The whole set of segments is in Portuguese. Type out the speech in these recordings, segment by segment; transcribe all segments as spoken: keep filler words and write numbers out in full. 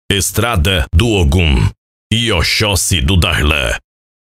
Estrada do Ogum e Oxóssi do Darlan.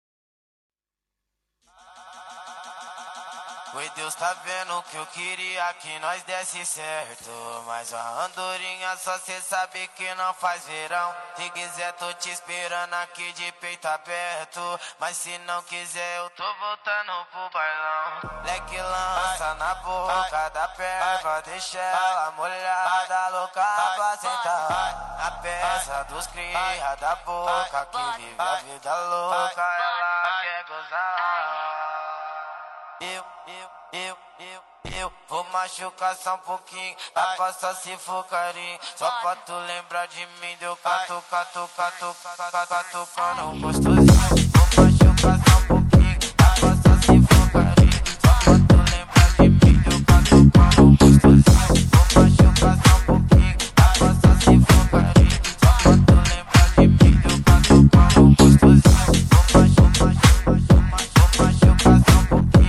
Oi, Deus tá vendo que eu queria que nós desse certo, mas a andorinha só cê sabe que não faz verão. Se quiser tô te esperando aqui de peito aberto, mas se não quiser eu tô voltando pro bailão. Leque lança na boca da perva, deixa ela molhada, louca pra sentar. A peça dos cria da boca que vive a vida louca, ela quer gozar. Eu, eu, eu, eu, eu vou machucar só um pouquinho, dá pra só se for carinho. Só pra tu lembrar de mim, deu catu, catu, catu, catu, catucando gostosinho. Vou machucar só um pouquinho, dá pra só se for carinho. Só pra tu lembrar de mim, deu catucando gostosinho. Vou machucar só um pouquinho, dá pra só se for carinho. Só pra tu lembrar de mim, deu catucando gostosinho. Vou machucar, vou machucar só um pouquinho.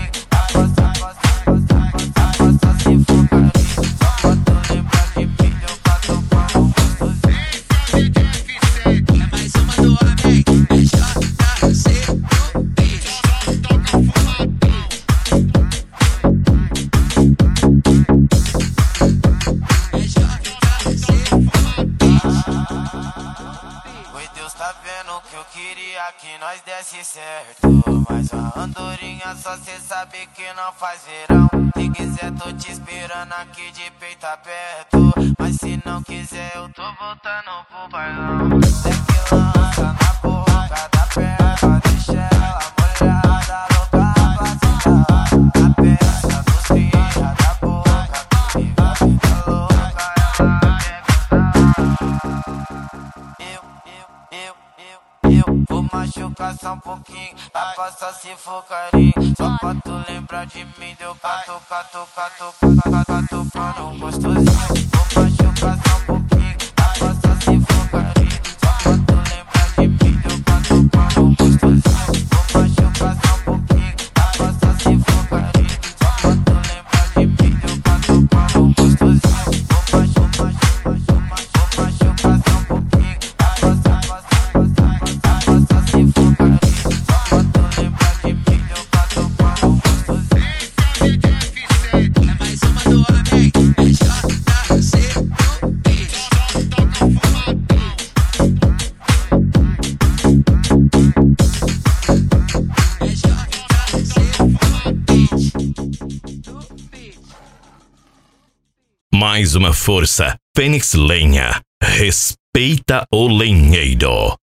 Tá vendo que eu queria que nós desse certo, mas a andorinha só cê sabe que não faz verão. Se quiser tô te esperando aqui de peito aberto, mas se não quiser eu tô voltando pro bailão. Leque lança na boca da perna, deixa ela molhada, louca pra sentar. A peça dos cria da boca que vive a vida louca, ela quer gozar. Eu, eu, eu, eu, eu vou machucar só um pouquinho, dá pra só se for carinho. Só pra tu lembrar de mim, deu catu, catu, catu, catu, catucando gostosinho. Vou machucar só um pouquinho, dá pra só se for carinho. Só pra tu lembrar de mim, deu catucando gostosinho. Vou machucar só um pouquinho, dá pra só se for carinho. Só pra tu lembrar de mim, deu catucando gostosinho. Vou machucar, vou machucar só um pouquinho, dá pra só, dá pra só se for carinho. Só pra tu lembrar de mim, deu catucando gostosinho. É mais uma do homem, é J C do beat. É J C do beat. Mais uma força, Fênix Lenha. Respeita o lenheiro.